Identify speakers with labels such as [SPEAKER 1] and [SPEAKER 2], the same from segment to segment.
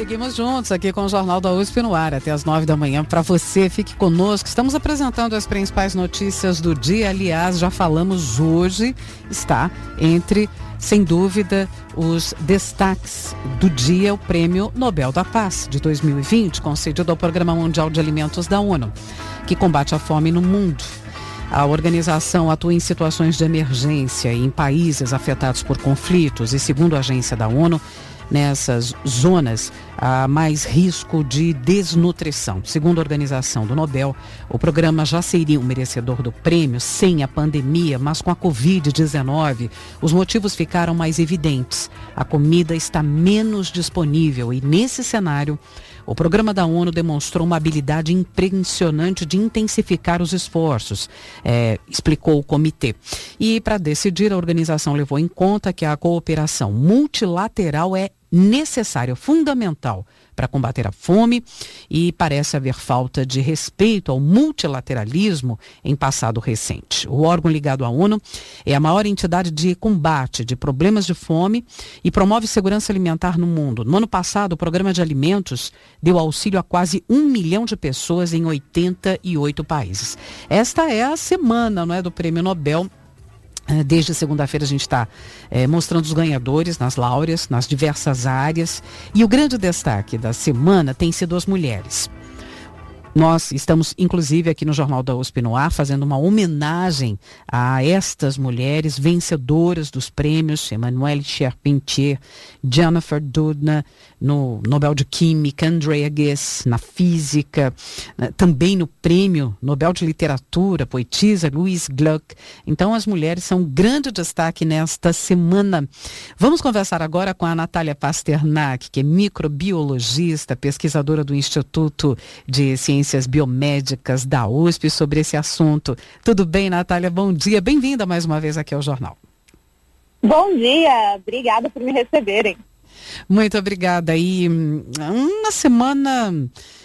[SPEAKER 1] Seguimos juntos aqui com o Jornal da USP no ar até as 9 da manhã. Para você, fique conosco. Estamos apresentando as principais notícias do dia. Aliás, já falamos hoje, está entre, sem dúvida, os destaques do dia, o Prêmio Nobel da Paz de 2020, concedido ao Programa Mundial de Alimentos da ONU, que combate a fome no mundo. A organização atua em situações de emergência em países afetados por conflitos e, segundo a agência da ONU, nessas zonas há mais risco de desnutrição. Segundo a organização do Nobel, o programa já seria um merecedor do prêmio sem a pandemia, mas com a Covid-19, os motivos ficaram mais evidentes. A comida está menos disponível e, nesse cenário, o programa da ONU demonstrou uma habilidade impressionante de intensificar os esforços, explicou o comitê. E, para decidir, a organização levou em conta que a cooperação multilateral é necessária, fundamental para combater a fome, e parece haver falta de respeito ao multilateralismo em passado recente. O órgão ligado à ONU é a maior entidade de combate de problemas de fome e promove segurança alimentar no mundo. No ano passado, o Programa de Alimentos deu auxílio a quase 1 milhão de pessoas em 88 países. Esta é a semana, não é, do Prêmio Nobel. Desde segunda-feira a gente está mostrando os ganhadores nas laureas, nas diversas áreas. E o grande destaque da semana tem sido as mulheres. Nós estamos, inclusive, aqui no Jornal da USP no ar, fazendo uma homenagem a estas mulheres vencedoras dos prêmios: Emmanuelle Charpentier, Jennifer Doudna, no Nobel de Química, Andrea Ghez, na Física, também no Prêmio Nobel de Literatura, poetisa Louise Gluck. Então, as mulheres são um grande destaque nesta semana. Vamos conversar agora com a Natália Pasternak, que é microbiologista, pesquisadora do Instituto de Ciências Biomédicas da USP, sobre esse assunto. Tudo bem, Natália? Bom dia. Bem-vinda mais uma vez aqui ao Jornal.
[SPEAKER 2] Bom dia. Obrigada por me receberem.
[SPEAKER 1] Muito obrigada. E uma semana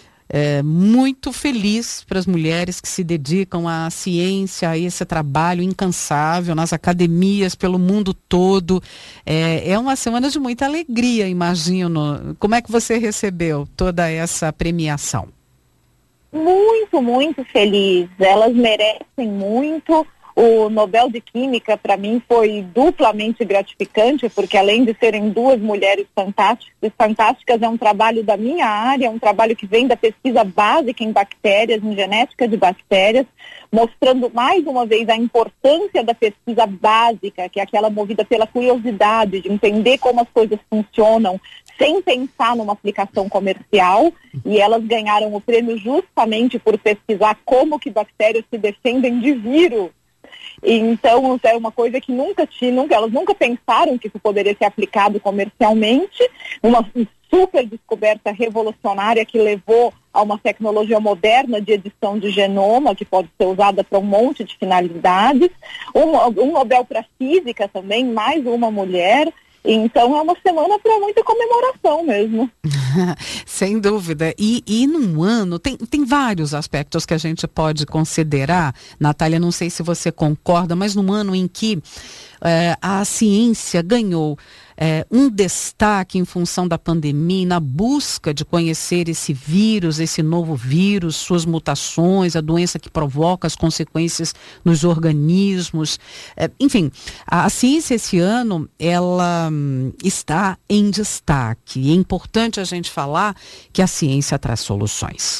[SPEAKER 1] muito feliz para as mulheres que se dedicam à ciência, a esse trabalho incansável nas academias pelo mundo todo. É uma semana de muita alegria, imagino. Como é que você recebeu toda essa premiação?
[SPEAKER 2] Muito, muito feliz. Elas merecem muito. O Nobel de Química, para mim, foi duplamente gratificante, porque além de serem duas mulheres fantásticas, é um trabalho da minha área, é um trabalho que vem da pesquisa básica em bactérias, em genética de bactérias, mostrando mais uma vez a importância da pesquisa básica, que é aquela movida pela curiosidade, de entender como as coisas funcionam, sem pensar numa aplicação comercial. E elas ganharam o prêmio justamente por pesquisar como que bactérias se defendem de vírus. Então, é uma coisa que elas nunca pensaram que isso poderia ser aplicado comercialmente. Uma super descoberta revolucionária que levou a uma tecnologia moderna de edição de genoma, que pode ser usada para um monte de finalidades. Um Nobel para Física também, mais uma mulher. Então é uma semana para muita comemoração mesmo.
[SPEAKER 1] Sem dúvida. E num ano, tem vários aspectos que a gente pode considerar. Natália, não sei se você concorda, mas num ano em que a ciência ganhou um destaque em função da pandemia, na busca de conhecer esse vírus, esse novo vírus, suas mutações, a doença que provoca, as consequências nos organismos. Enfim, a ciência esse ano, ela está em destaque. É importante a gente falar que a ciência traz soluções.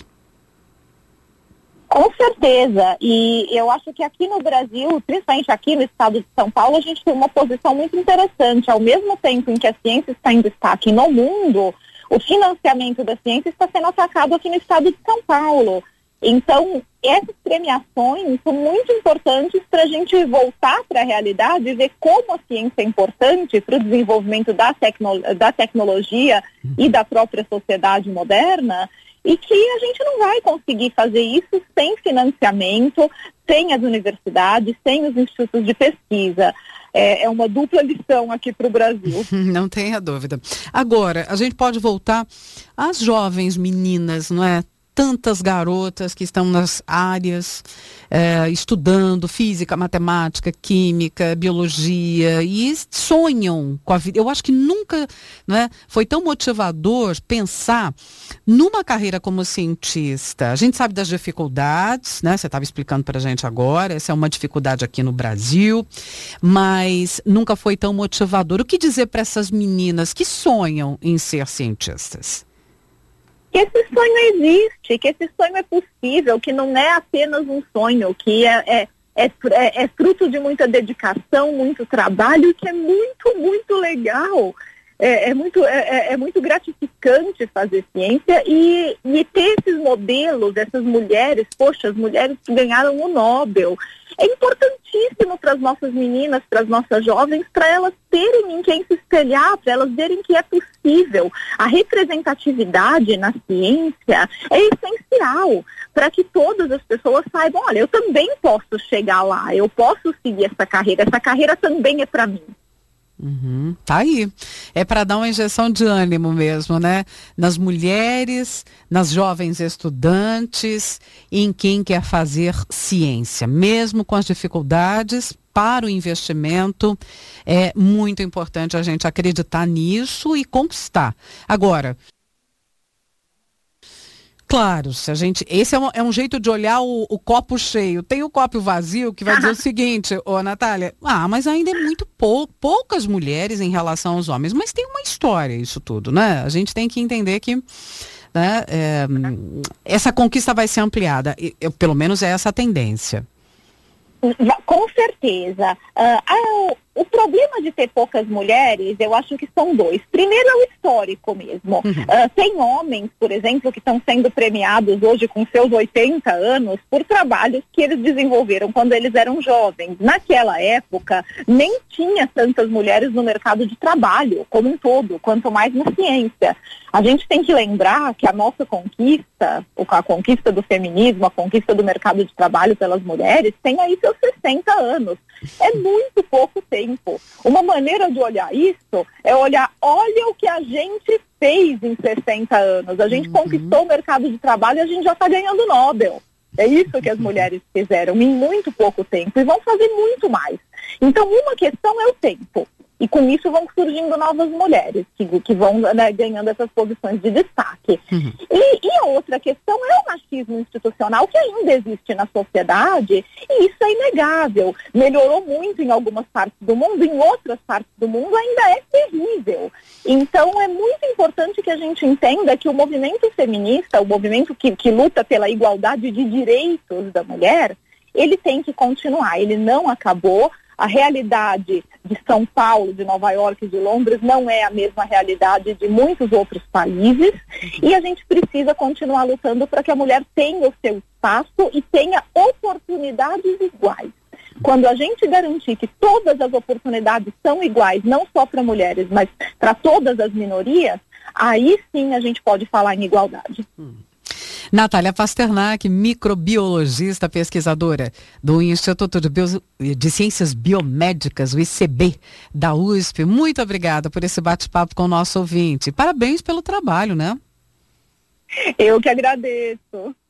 [SPEAKER 2] Com certeza, e eu acho que aqui no Brasil, principalmente aqui no estado de São Paulo, a gente tem uma posição muito interessante. Ao mesmo tempo em que a ciência está em destaque no mundo, o financiamento da ciência está sendo atacado aqui no estado de São Paulo. Então, essas premiações são muito importantes para a gente voltar para a realidade e ver como a ciência é importante para o desenvolvimento da tecnologia e da própria sociedade moderna. E que a gente não vai conseguir fazer isso sem financiamento, sem as universidades, sem os institutos de pesquisa. É uma dupla lição aqui para o Brasil.
[SPEAKER 1] Não tenha dúvida. Agora, a gente pode voltar às jovens meninas, não é? tantas garotas que estão nas áreas estudando física, matemática, química, biologia e sonham com a vida. Eu acho que nunca, né, foi tão motivador pensar numa carreira como cientista. A gente sabe das dificuldades, né? Você estava explicando para a gente agora, essa é uma dificuldade aqui no Brasil, mas nunca foi tão motivador. O que dizer para essas meninas que sonham em ser cientistas?
[SPEAKER 2] Que esse sonho existe, que esse sonho é possível, que não é apenas um sonho, que é fruto de muita dedicação, muito trabalho, que é muito, muito legal. É muito gratificante fazer ciência e ter esses modelos, essas mulheres, poxa, as mulheres que ganharam o Nobel. É importantíssimo para as nossas meninas, para as nossas jovens, para elas terem em quem se espelhar, para elas verem que é possível. A representatividade na ciência é essencial para que todas as pessoas saibam, olha, eu também posso chegar lá, eu posso seguir essa carreira também é para mim.
[SPEAKER 1] Tá aí. É para dar uma injeção de ânimo mesmo, né? Nas mulheres, nas jovens estudantes, em quem quer fazer ciência, mesmo com as dificuldades. Para o investimento, é muito importante a gente acreditar nisso e conquistar. Agora, claro, se a gente, esse é um jeito de olhar o copo cheio. Tem o copo vazio que vai dizer o seguinte, Natália, mas ainda é muito poucas mulheres em relação aos homens, mas tem uma história isso tudo, né? A gente tem que entender que, né, essa conquista vai ser ampliada, pelo menos é essa a tendência.
[SPEAKER 2] Com certeza. O problema de ter poucas mulheres, eu acho que são dois. Primeiro é o histórico mesmo. Tem homens, por exemplo, que estão sendo premiados hoje com seus 80 anos por trabalhos que eles desenvolveram quando eles eram jovens. Naquela época, nem tinha tantas mulheres no mercado de trabalho como um todo, quanto mais na ciência. A gente tem que lembrar que a nossa conquista, a conquista do feminismo, a conquista do mercado de trabalho pelas mulheres, tem aí seus 60 anos. É muito pouco tempo. Uma maneira de olhar isso é olhar, olha o que a gente fez em 60 anos. A gente conquistou o mercado de trabalho e a gente já está ganhando Nobel. É isso que as mulheres fizeram em muito pouco tempo e vão fazer muito mais. Então, uma questão é o tempo. E com isso vão surgindo novas mulheres que vão, né, ganhando essas posições de destaque. E a outra questão é o machismo institucional que ainda existe na sociedade, e isso é inegável. Melhorou muito em algumas partes do mundo, em outras partes do mundo ainda é terrível. Então é muito importante que a gente entenda que o movimento feminista, o movimento que luta pela igualdade de direitos da mulher, ele tem que continuar, ele não acabou. A realidade de São Paulo, de Nova York e de Londres não é a mesma realidade de muitos outros países e a gente precisa continuar lutando para que a mulher tenha o seu espaço e tenha oportunidades iguais. Quando a gente garantir que todas as oportunidades são iguais, não só para mulheres, mas para todas as minorias, aí sim a gente pode falar em igualdade.
[SPEAKER 1] Natália Pasternak, microbiologista, pesquisadora do Instituto de Ciências Biomédicas, o ICB, da USP. Muito obrigada por esse bate-papo com o nosso ouvinte. Parabéns pelo trabalho, né?
[SPEAKER 2] Eu que agradeço.